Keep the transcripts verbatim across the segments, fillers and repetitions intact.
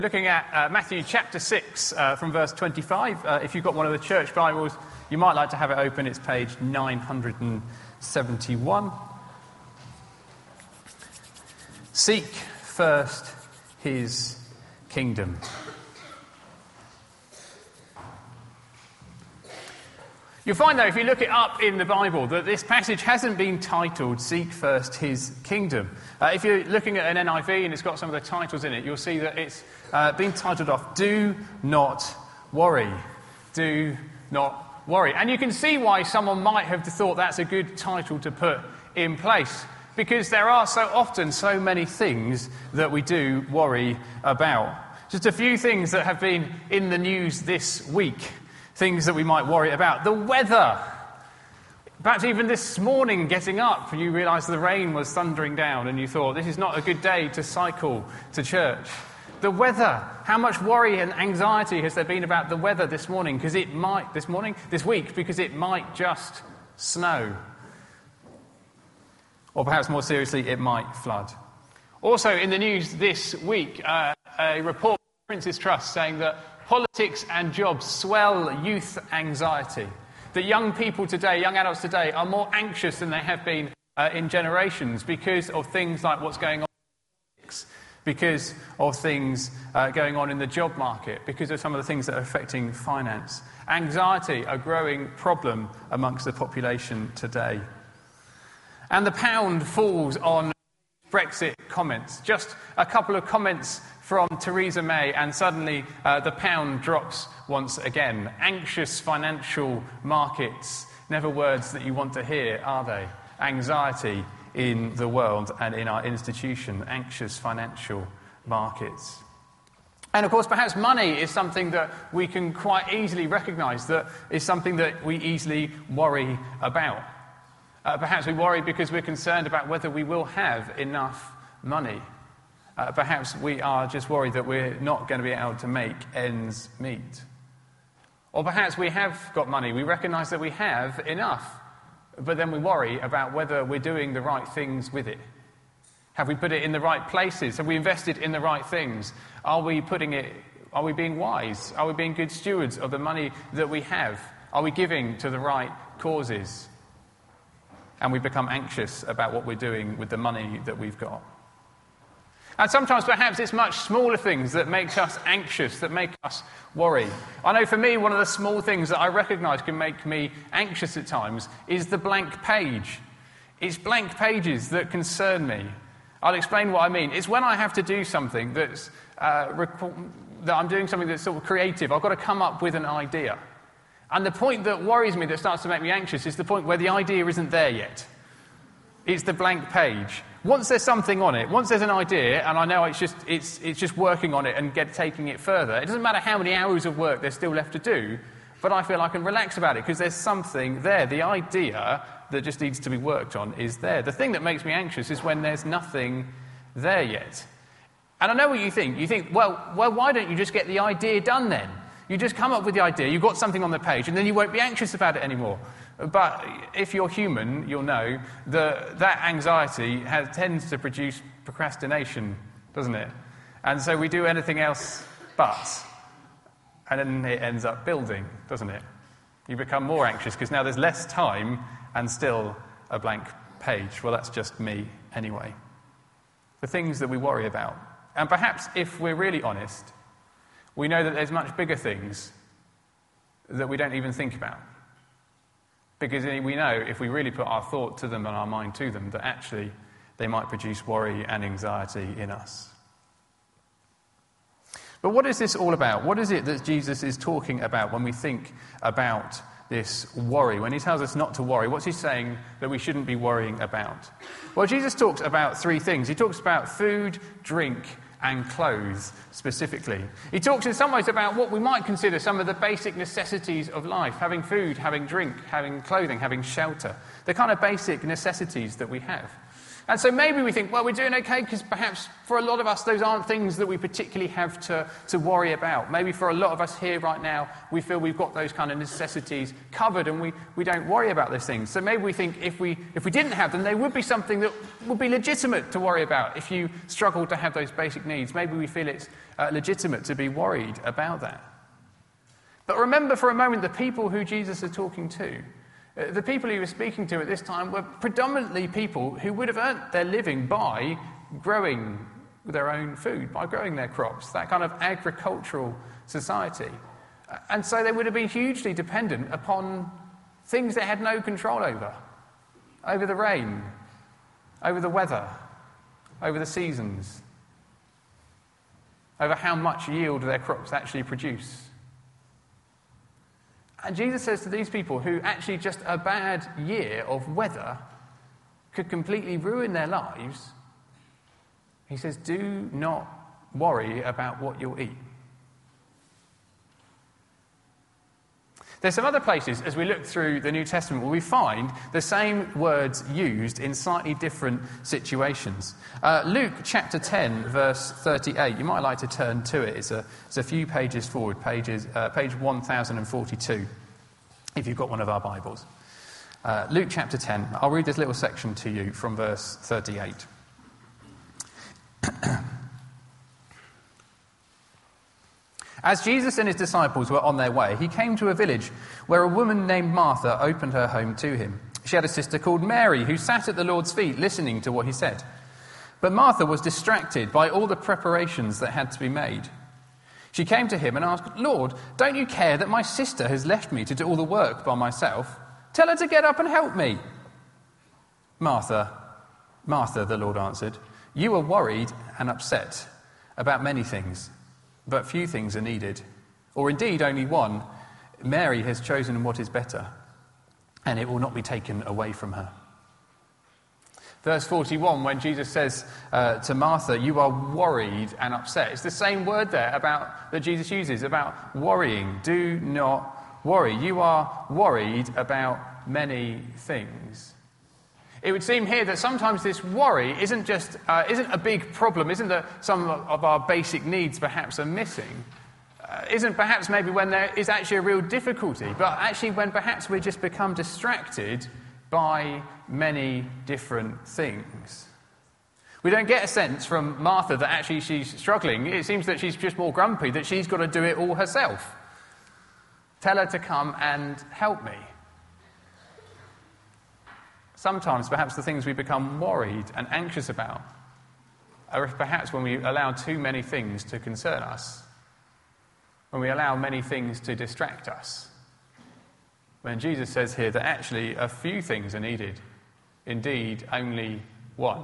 Looking at uh, Matthew chapter six uh, from verse twenty-five. Uh, if you've got one of the church Bibles, you might like to have it open. It's page nine hundred seventy-one. Seek first his kingdom. You'll find, though, if you look it up in the Bible, that this passage hasn't been titled, Seek First His Kingdom. Uh, if you're looking at an N I V and it's got some of the titles in it, you'll see that it's uh, been titled off, Do Not Worry. Do Not Worry. And you can see why someone might have thought that's a good title to put in place, because there are so often so many things that we do worry about. Just a few things that have been in the news this week. Things that we might worry about. The weather. Perhaps even this morning getting up, you realised the rain was thundering down and you thought, this is not a good day to cycle to church. The weather. How much worry and anxiety has there been about the weather this morning? Because it might, this morning, this week, because it might just snow. Or perhaps more seriously, it might flood. Also in the news this week, uh, a report from Prince's Trust saying that politics and jobs swell youth anxiety. That young people today, young adults today, are more anxious than they have been uh, in generations because of things like what's going on in politics, because of things uh, going on in the job market, because of some of the things that are affecting finance. Anxiety, a growing problem amongst the population today. And the pound falls on Brexit comments. Just a couple of comments from Theresa May, and suddenly uh, the pound drops once again. Anxious financial markets, never words that you want to hear, are they? Anxiety in the world and in our institution, anxious financial markets. And of course, perhaps money is something that we can quite easily recognise, that is something that we easily worry about. Uh, perhaps we worry because we're concerned about whether we will have enough money. Uh, perhaps we are just worried that we're not going to be able to make ends meet. Or perhaps we have got money, we recognise that we have enough, but then we worry about whether we're doing the right things with it. Have we put it in the right places? Have we invested in the right things? Are we putting it, are we being wise? Are we being good stewards of the money that we have? Are we giving to the right causes? And we become anxious about what we're doing with the money that we've got. And sometimes perhaps it's much smaller things that make us anxious, that make us worry. I know for me, one of the small things that I recognise can make me anxious at times is the blank page. It's blank pages that concern me. I'll explain what I mean. It's when I have to do something that's, uh, rec- that I'm doing something that's sort of creative. I've got to come up with an idea. And the point that worries me, that starts to make me anxious, is the point where the idea isn't there yet. It's the blank page. Once there's something on it, once there's an idea, and I know it's just it's it's just working on it and get taking it further, it doesn't matter how many hours of work there's still left to do, but I feel I can relax about it because there's something there. The idea that just needs to be worked on is there. The thing that makes me anxious is when there's nothing there yet. And I know what you think. You think, well, well, why don't you just get the idea done then? You just come up with the idea, you've got something on the page, and then you won't be anxious about it anymore. But if you're human, you'll know that that anxiety has, tends to produce procrastination, doesn't it? And so we do anything else but. And then it ends up building, doesn't it? You become more anxious because now there's less time and still a blank page. Well, that's just me anyway. The things that we worry about. And perhaps if we're really honest, we know that there's much bigger things that we don't even think about. Because we know if we really put our thought to them and our mind to them, that actually they might produce worry and anxiety in us. But what is this all about? What is it that Jesus is talking about when we think about this worry? When he tells us not to worry, what's he saying that we shouldn't be worrying about? Well, Jesus talks about three things. He talks about food, drink, and clothes specifically. He talks in some ways about what we might consider some of the basic necessities of life, having food, having drink, having clothing, having shelter, the kind of basic necessities that we have. And so maybe we think, well, we're doing okay because perhaps for a lot of us those aren't things that we particularly have to, to worry about. Maybe for a lot of us here right now we feel we've got those kind of necessities covered and we, we don't worry about those things. So maybe we think if we if we didn't have them, they would be something that would be legitimate to worry about. If you struggle to have those basic needs, maybe we feel it's uh, legitimate to be worried about that. But remember for a moment the people who Jesus is talking to. The people he was speaking to at this time were predominantly people who would have earned their living by growing their own food, by growing their crops, that kind of agricultural society. And so they would have been hugely dependent upon things they had no control over, over the rain, over the weather, over the seasons, over how much yield their crops actually produce. And Jesus says to these people who actually just a bad year of weather could completely ruin their lives, he says, do not worry about what you'll eat. There's some other places, as we look through the New Testament, where we find the same words used in slightly different situations. Uh, Luke chapter ten, verse thirty-eight. You might like to turn to it. It's a, it's a few pages forward, pages, uh, page one thousand forty-two, if you've got one of our Bibles. Uh, Luke chapter ten. I'll read this little section to you from verse thirty-eight. As Jesus and his disciples were on their way, he came to a village where a woman named Martha opened her home to him. She had a sister called Mary who sat at the Lord's feet listening to what he said. But Martha was distracted by all the preparations that had to be made. She came to him and asked, "Lord, don't you care that my sister has left me to do all the work by myself? Tell her to get up and help me." "Martha, Martha," the Lord answered, "you are worried and upset about many things. But few things are needed, or indeed only one. Mary has chosen what is better, and it will not be taken away from her." Verse forty-one, when Jesus says uh, to Martha, "You are worried and upset," it's the same word there about that Jesus uses about worrying. Do not worry. You are worried about many things. It would seem here that sometimes this worry isn't just uh, isn't a big problem, isn't that some of our basic needs perhaps are missing, uh, isn't perhaps maybe when there is actually a real difficulty, but actually when perhaps we just become distracted by many different things. We don't get a sense from Martha that actually she's struggling. It seems that she's just more grumpy, that she's got to do it all herself. Tell her to come and help me. Sometimes, perhaps the things we become worried and anxious about are perhaps when we allow too many things to concern us, when we allow many things to distract us. When Jesus says here that actually a few things are needed, indeed only one.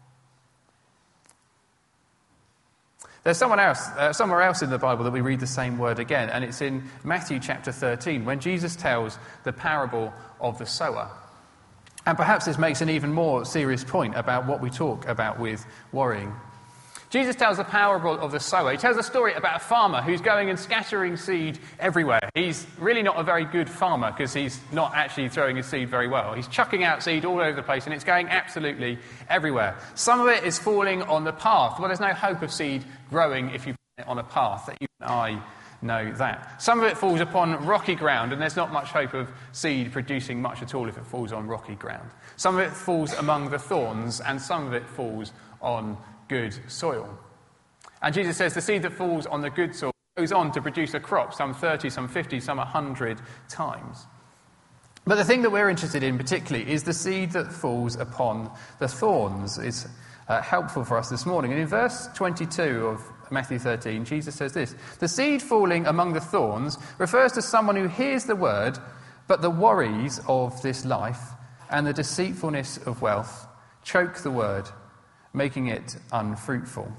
There's someone else, uh, somewhere else in the Bible that we read the same word again, and it's in Matthew chapter thirteen, when Jesus tells the parable of the sower. And perhaps this makes an even more serious point about what we talk about with worrying. Jesus tells the parable of the sower. He tells a story about a farmer who's going and scattering seed everywhere. He's really not a very good farmer because he's not actually throwing his seed very well. He's chucking out seed all over the place and it's going absolutely everywhere. Some of it is falling on the path. Well, there's no hope of seed growing if you put it on a path. Even I know that. Some of it falls upon rocky ground, and there's not much hope of seed producing much at all if it falls on rocky ground. Some of it falls among the thorns, and some of it falls on good soil. And Jesus says the seed that falls on the good soil goes on to produce a crop, some thirty, some fifty, some one hundred times. But the thing that we're interested in particularly is the seed that falls upon the thorns. It's uh, helpful for us this morning. And in verse twenty-two of Matthew thirteen, Jesus says this: "The seed falling among the thorns refers to someone who hears the word, but the worries of this life and the deceitfulness of wealth choke the word, making it unfruitful."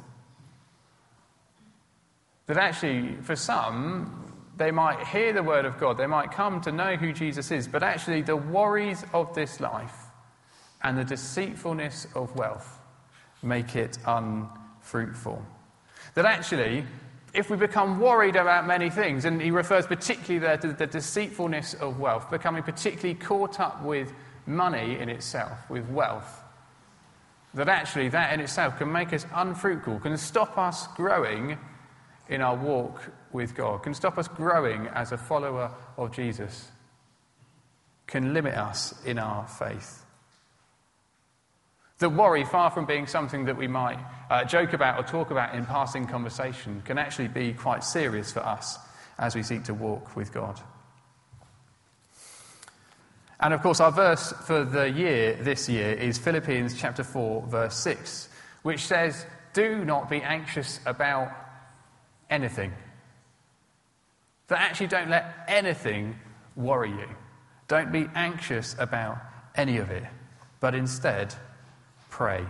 That actually, for some, they might hear the word of God, they might come to know who Jesus is, but actually the worries of this life and the deceitfulness of wealth make it unfruitful. That actually, if we become worried about many things, and he refers particularly there to the deceitfulness of wealth, becoming particularly caught up with money in itself, with wealth, that actually that in itself can make us unfruitful, can stop us growing in our walk with God, can stop us growing as a follower of Jesus, can limit us in our faith. That worry, far from being something that we might uh, joke about or talk about in passing conversation, can actually be quite serious for us as we seek to walk with God. And of course, our verse for the year, this year, is Philippians chapter four, verse six, which says, "Do not be anxious about anything." That actually don't let anything worry you. Don't be anxious about any of it, but instead pray.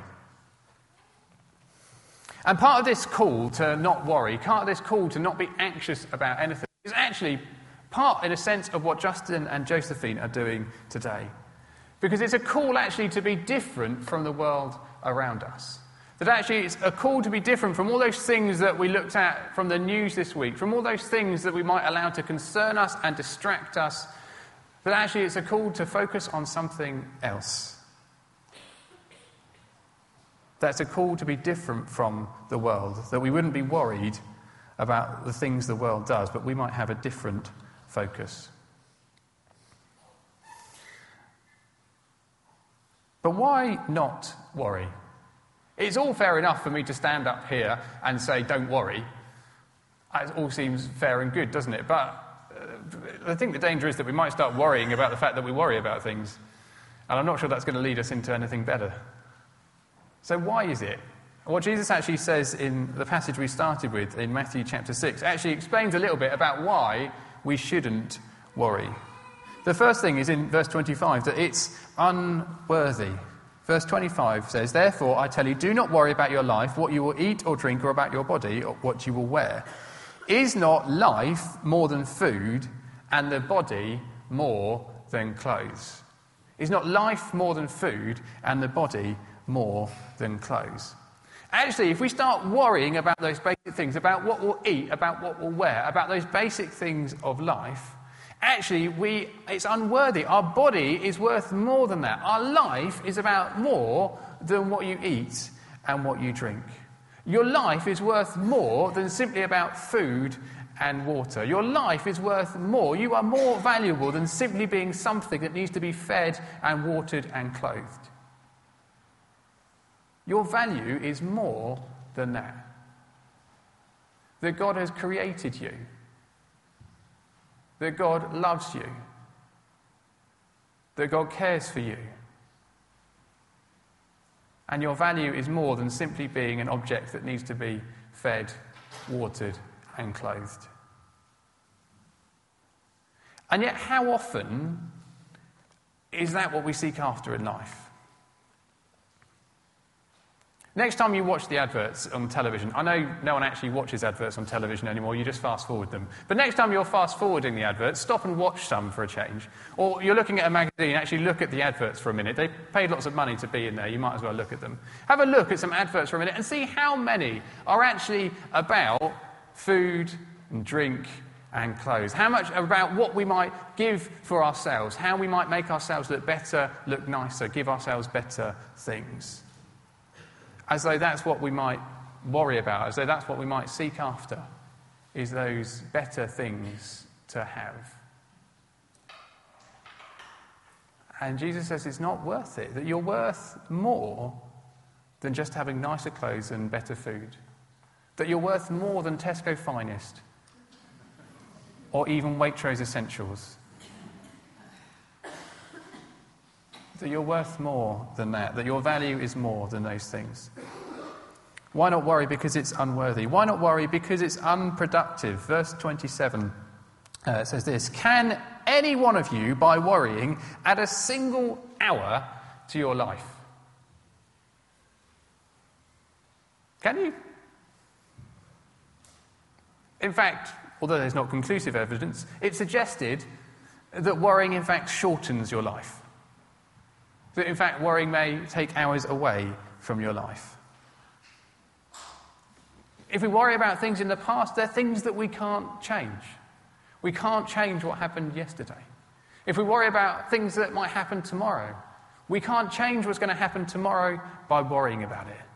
And part of this call to not worry, part of this call to not be anxious about anything, is actually part, in a sense, of what Justin and Josephine are doing today. Because it's a call actually to be different from the world around us. That actually it's a call to be different from all those things that we looked at from the news this week, from all those things that we might allow to concern us and distract us. That actually it's a call to focus on something else. That's a call to be different from the world, that we wouldn't be worried about the things the world does, but we might have a different focus. But why not worry? It's all fair enough for me to stand up here and say, don't worry. It all seems fair and good, doesn't it? But uh, I think the danger is that we might start worrying about the fact that we worry about things. And I'm not sure that's going to lead us into anything better. So why is it? What Jesus actually says in the passage we started with in Matthew chapter six actually explains a little bit about why we shouldn't worry. The first thing is in verse twenty-five, that it's unworthy. Verse twenty-five says, "Therefore I tell you, do not worry about your life, what you will eat or drink, or about your body, or what you will wear. Is not life more than food, and the body more than clothes?" Is not life more than food, and the body more than clothes? Actually, if we start worrying about those basic things, about what we'll eat, about what we'll wear, about those basic things of life, actually we it's unworthy. Our body is worth more than that. Our life is about more than what you eat and what you drink. Your life is worth more than simply about food and water. Your life is worth more. You are more valuable than simply being something that needs to be fed and watered and clothed. Your value is more than that. That God has created you. That God loves you. That God cares for you. And your value is more than simply being an object that needs to be fed, watered, and clothed. And yet, how often is that what we seek after in life? Next time you watch the adverts on television, I know no one actually watches adverts on television anymore, you just fast forward them. But next time you're fast forwarding the adverts, stop and watch some for a change. Or you're looking at a magazine, actually look at the adverts for a minute. They paid lots of money to be in there, you might as well look at them. Have a look at some adverts for a minute and see how many are actually about food and drink and clothes. How much about what we might give for ourselves, how we might make ourselves look better, look nicer, give ourselves better things. As though that's what we might worry about, as though that's what we might seek after, is those better things to have. And Jesus says it's not worth it, that you're worth more than just having nicer clothes and better food. That you're worth more than Tesco Finest, or even Waitrose Essentials. That you're worth more than that, that your value is more than those things. Why not worry? Because it's unworthy. Why not worry? Because it's unproductive. Verse twenty-seven uh, says this, "Can any one of you, by worrying, add a single hour to your life?" Can you? In fact, although there's not conclusive evidence, it's suggested that worrying, in fact, shortens your life. That, in fact, worrying may take hours away from your life. If we worry about things in the past, they're things that we can't change. We can't change what happened yesterday. If we worry about things that might happen tomorrow, We can't change what's going to happen tomorrow by worrying about it.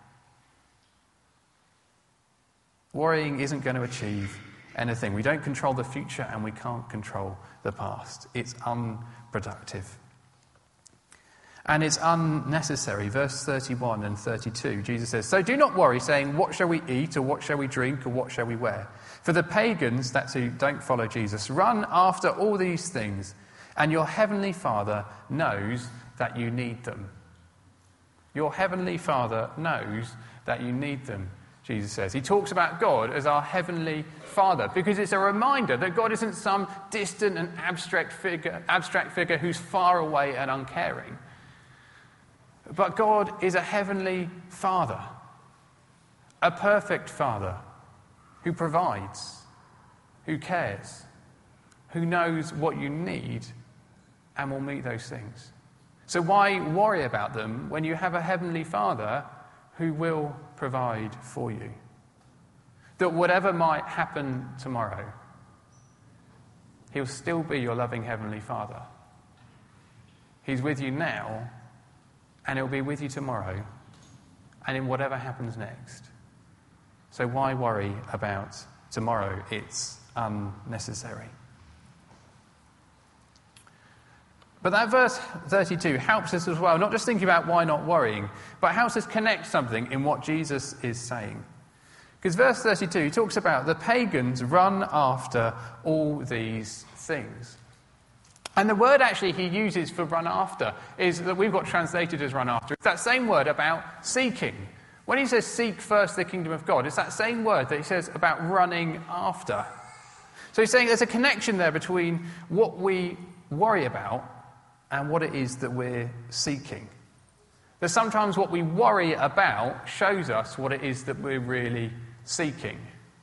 Worrying isn't going to achieve anything. We don't control the future and we can't control the past. It's unproductive. And it's unnecessary. Verse thirty-one and thirty-two, Jesus says, "So do not worry, saying, what shall we eat, or what shall we drink, or what shall we wear? For the pagans," that's who don't follow Jesus, "run after all these things, and your heavenly Father knows that you need them." Your heavenly Father knows that you need them, Jesus says. He talks about God as our heavenly Father because it's a reminder that God isn't some distant and abstract figure, abstract figure who's far away and uncaring. But God is a heavenly Father, a perfect Father who provides, who cares, who knows what you need and will meet those things. So why worry about them when you have a heavenly Father who will provide for you? That whatever might happen tomorrow, he'll still be your loving heavenly Father. He's with you now, and he'll be with you tomorrow, and in whatever happens next. So why worry about tomorrow? It's unnecessary. But that verse thirty-two helps us as well, not just thinking about why not worrying, but helps us connect something in what Jesus is saying. Because verse thirty-two talks about the pagans run after all these things. And the word actually he uses for run after is that we've got translated as run after. It's that same word about seeking. When he says seek first the kingdom of God, it's that same word that he says about running after. So he's saying there's a connection there between what we worry about and what it is that we're seeking. That sometimes what we worry about shows us what it is that we're really seeking.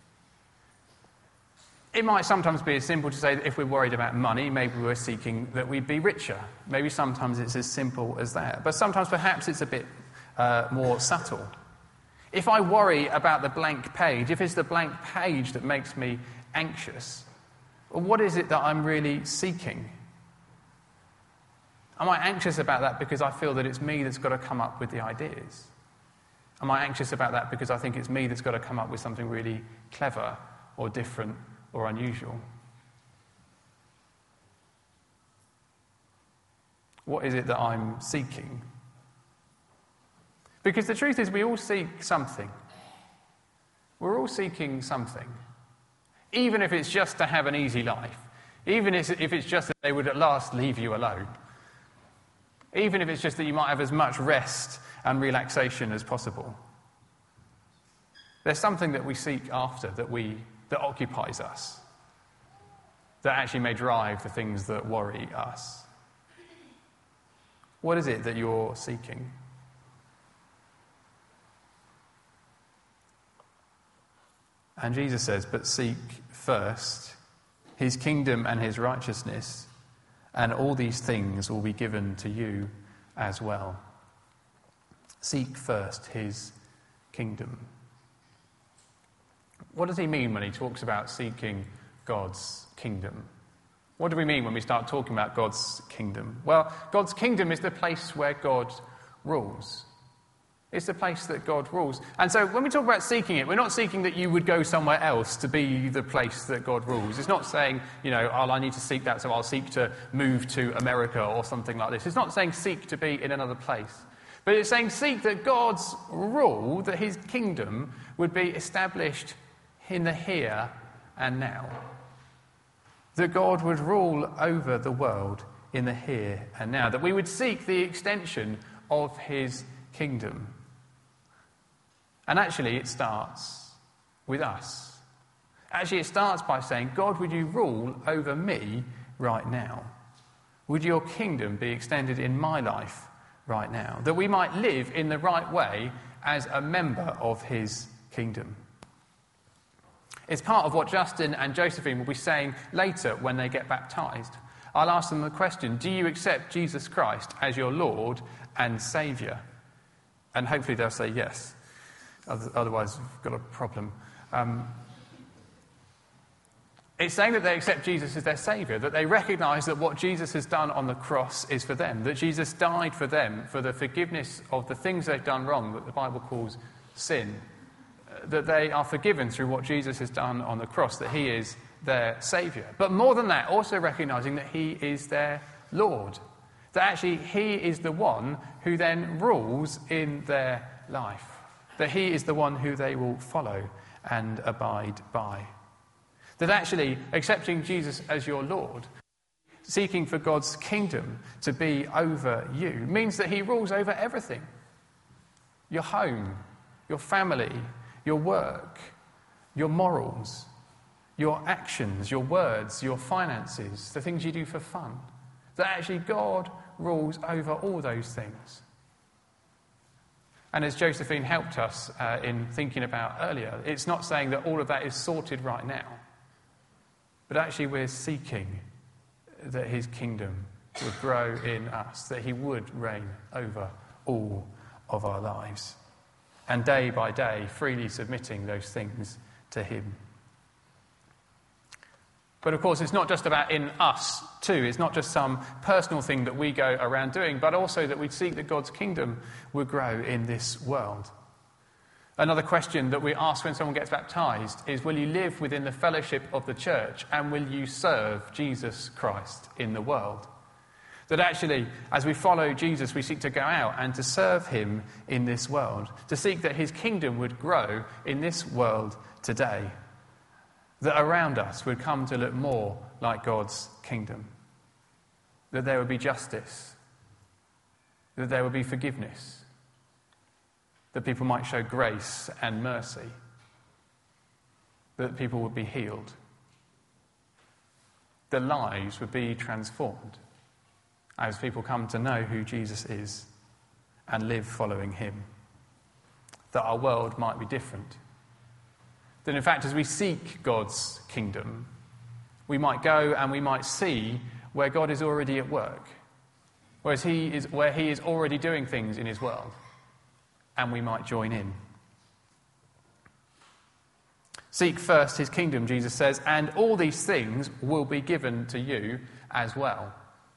It might sometimes be as simple to say that if we're worried about money, maybe we're seeking that we be richer. Maybe sometimes it's as simple as that. But sometimes perhaps it's a bit uh, more subtle. If I worry about the blank page, if it's the blank page that makes me anxious, well, what is it that I'm really seeking? Am I anxious about that because I feel that it's me that's got to come up with the ideas? Am I anxious about that because I think it's me that's got to come up with something really clever or different or unusual? What is it that I'm seeking? Because the truth is we all seek something. We're all seeking something. Even if it's just to have an easy life. Even if it's just that they would at last leave you alone. Even if it's just that you might have as much rest and relaxation as possible. There's something that we seek after that we that occupies us, that actually may drive the things that worry us. What is it that you're seeking? And Jesus says, but seek first his kingdom and his righteousness, and all these things will be given to you as well. Seek first his kingdom. What does he mean when he talks about seeking God's kingdom? What do we mean when we start talking about God's kingdom? Well, God's kingdom is the place where God rules. It's the place that God rules. And so when we talk about seeking it, we're not seeking that you would go somewhere else to be the place that God rules. It's not saying, you know, oh, I need to seek that, so I'll seek to move to America or something like this. It's not saying seek to be in another place. But it's saying seek that God's rule, that his kingdom would be established in the here and now. That God would rule over the world in the here and now. That we would seek the extension of his kingdom. And actually it starts with us. Actually it starts by saying, God, would you rule over me right now? Would your kingdom be extended in my life right now? That we might live in the right way as a member of his kingdom. It's part of what Justin and Josephine will be saying later when they get baptised. I'll ask them the question, do you accept Jesus Christ as your Lord and Saviour? And hopefully they'll say yes. Otherwise, we've got a problem. Um, It's saying that they accept Jesus as their Saviour, that they recognise that what Jesus has done on the cross is for them, that Jesus died for them, for the forgiveness of the things they've done wrong, that the Bible calls sin, that they are forgiven through what Jesus has done on the cross, that he is their Saviour. But more than that, also recognising that he is their Lord, that actually he is the one who then rules in their life, that he is the one who they will follow and abide by. That actually accepting Jesus as your Lord, seeking for God's kingdom to be over you, means that he rules over everything. Your home, your family, your work, your morals, your actions, your words, your finances, the things you do for fun. That actually God rules over all those things. And as Josephine helped us uh, in thinking about earlier, it's not saying that all of that is sorted right now. But actually we're seeking that his kingdom would grow in us, that he would reign over all of our lives. And day by day, freely submitting those things to him. But of course, it's not just about in us too. It's not just some personal thing that we go around doing, but also that we seek that God's kingdom would grow in this world. Another question that we ask when someone gets baptised is, will you live within the fellowship of the church and will you serve Jesus Christ in the world? That actually, as we follow Jesus, we seek to go out and to serve him in this world, to seek that his kingdom would grow in this world today, that around us would come to look more like God's kingdom, that there would be justice, that there would be forgiveness, that people might show grace and mercy, that people would be healed, that lives would be transformed as people come to know who Jesus is and live following him, that our world might be different, that in fact as we seek God's kingdom, we might go and we might see where God is already at work, whereas he is, where he is already doing things in his world, and we might join in. Seek first his kingdom, Jesus says, and all these things will be given to you as well.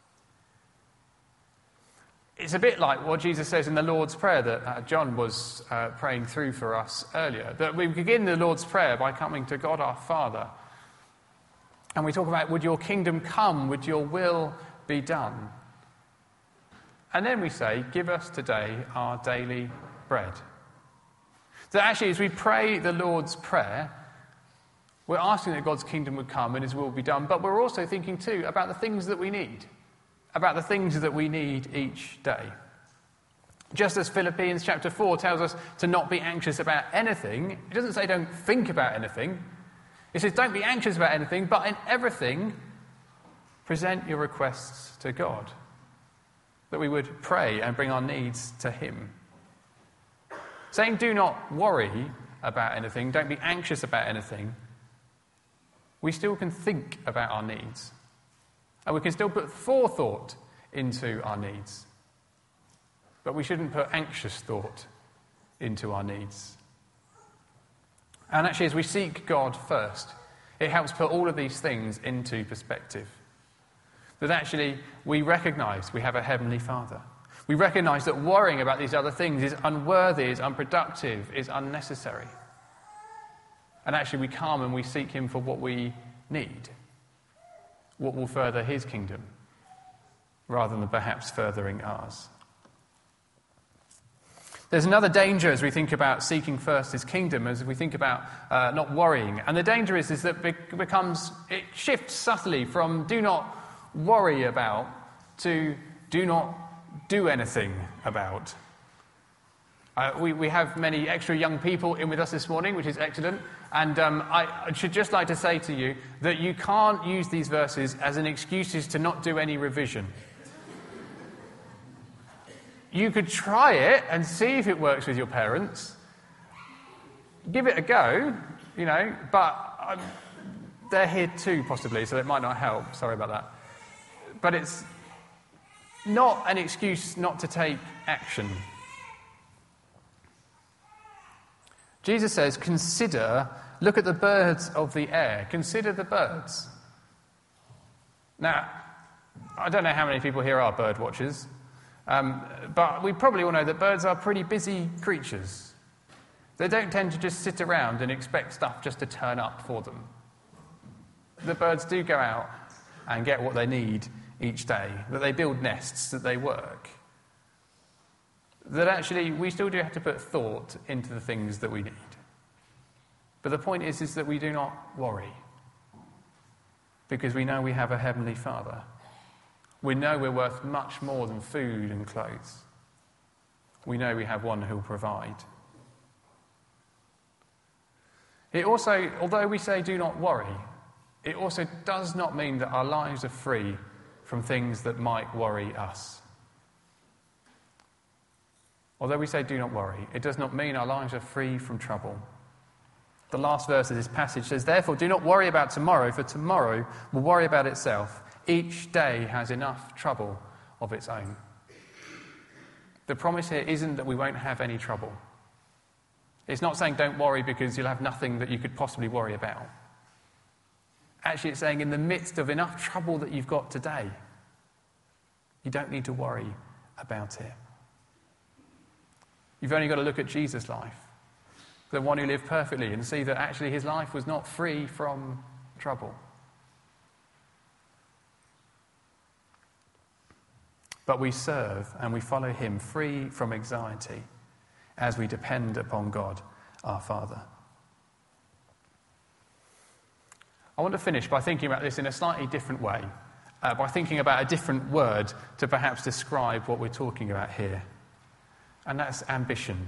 It's a bit like what Jesus says in the Lord's Prayer that uh, John was uh, praying through for us earlier, that we begin the Lord's Prayer by coming to God our Father. And we talk about, would your kingdom come, would your will be done? And then we say, give us today our daily bread. That actually, as we pray the Lord's Prayer, we're asking that God's kingdom would come and his will be done, but we're also thinking too about the things that we need, about the things that we need each day. Just as Philippians chapter four tells us to not be anxious about anything, it doesn't say don't think about anything. It says don't be anxious about anything, but in everything, present your requests to God. That we would pray and bring our needs to him. Saying do not worry about anything, don't be anxious about anything, we still can think about our needs. And we can still put forethought into our needs. But we shouldn't put anxious thought into our needs. And actually, as we seek God first, it helps put all of these things into perspective. That actually we recognise we have a Heavenly Father. We recognise that worrying about these other things is unworthy, is unproductive, is unnecessary. And actually we come and we seek him for what we need, what will further his kingdom, rather than perhaps furthering ours. There's another danger as we think about seeking first his kingdom, as we think about uh, not worrying. And the danger is, is that it becomes, it shifts subtly from do not worry about to do not do anything about. Uh, we, we have many extra young people in with us this morning, which is excellent. And um, I, I should just like to say to you that you can't use these verses as an excuse to not do any revision. You could try it and see if it works with your parents. Give it a go, you know, but um, they're here too, possibly, so it might not help. Sorry about that. But it's not an excuse not to take action. Jesus says, consider Look at the birds of the air. Consider the birds. Now, I don't know how many people here are bird watchers, um, but we probably all know that birds are pretty busy creatures. They don't tend to just sit around and expect stuff just to turn up for them. The birds do go out and get what they need each day, that they build nests, that they work. That actually we still do have to put thought into the things that we need. But the point is, is that we do not worry, because we know we have a Heavenly Father. We know we're worth much more than food and clothes. We know we have one who will provide. It also, although we say do not worry, it also does not mean that our lives are free from things that might worry us. Although we say do not worry, it does not mean our lives are free from trouble. The last verse of this passage says, "Therefore do not worry about tomorrow, for tomorrow will worry about itself. Each day has enough trouble of its own." The promise here isn't that we won't have any trouble. It's not saying don't worry because you'll have nothing that you could possibly worry about. Actually, it's saying in the midst of enough trouble that you've got today, you don't need to worry about it. You've only got to look at Jesus' life, the one who lived perfectly, and see that actually his life was not free from trouble. But we serve and we follow him free from anxiety as we depend upon God, our Father. I want to finish by thinking about this in a slightly different way, uh, by thinking about a different word to perhaps describe what we're talking about here. And that's ambition.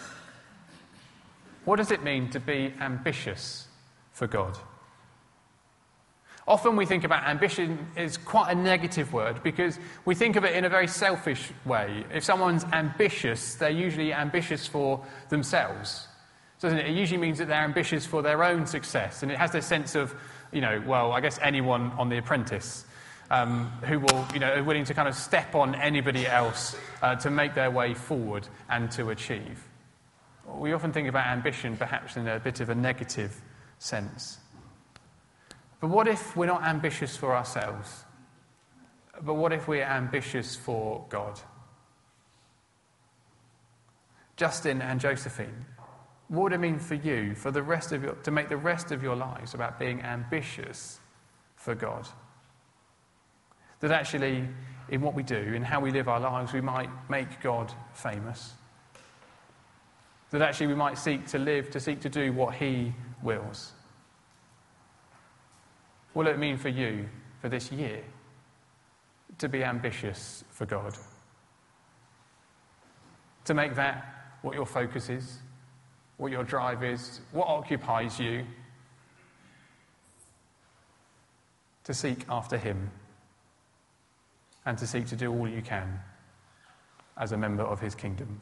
What does it mean to be ambitious for God? Often we think about ambition as quite a negative word because we think of it in a very selfish way. If someone's ambitious, they're usually ambitious for themselves, doesn't it? It usually means that they're ambitious for their own success, and it has this sense of, you know, well, I guess anyone on The Apprentice um, who will, you know, are willing to kind of step on anybody else uh, to make their way forward and to achieve. We often think about ambition perhaps in a bit of a negative sense. But what if we're not ambitious for ourselves? But what if we're ambitious for God? Justin and Josephine, what would it mean for you, for the rest of your, to make the rest of your lives about being ambitious for God? That actually, in what we do, in how we live our lives, we might make God famous. That actually we might seek to live, to seek to do what he wills. What will it mean for you, for this year, to be ambitious for God? To make that what your focus is, what your drive is, what occupies you. To seek after him, and to seek to do all you can as a member of his kingdom.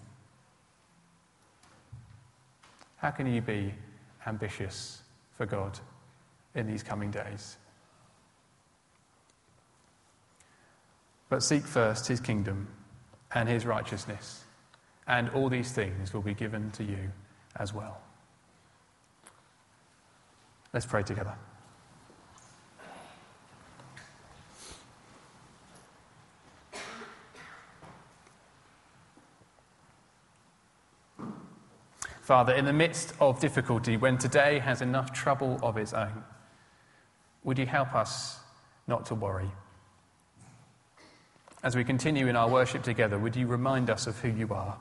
How can you be ambitious for God in these coming days? But seek first his kingdom and his righteousness, and all these things will be given to you as well. Let's pray together. Father, in the midst of difficulty, when today has enough trouble of its own, would you help us not to worry? As we continue in our worship together, would you remind us of who you are?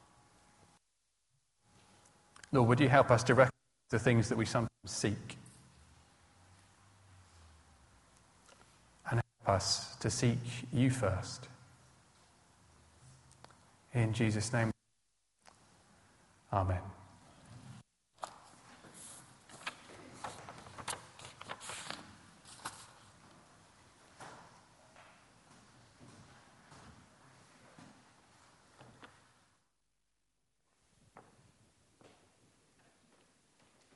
Lord, would you help us to recognize the things that we sometimes seek? And help us to seek you first. In Jesus' name, amen.